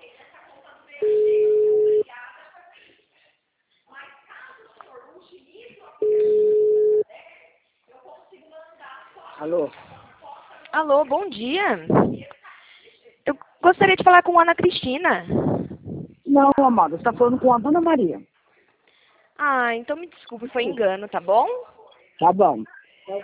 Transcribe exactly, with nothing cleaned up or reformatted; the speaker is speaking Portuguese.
Alô? Alô, bom dia. Eu gostaria de falar com a Ana Cristina. Não, amada, você está falando com a Dona Maria. Ah, então me desculpe, foi engano, tá bom? Tá bom.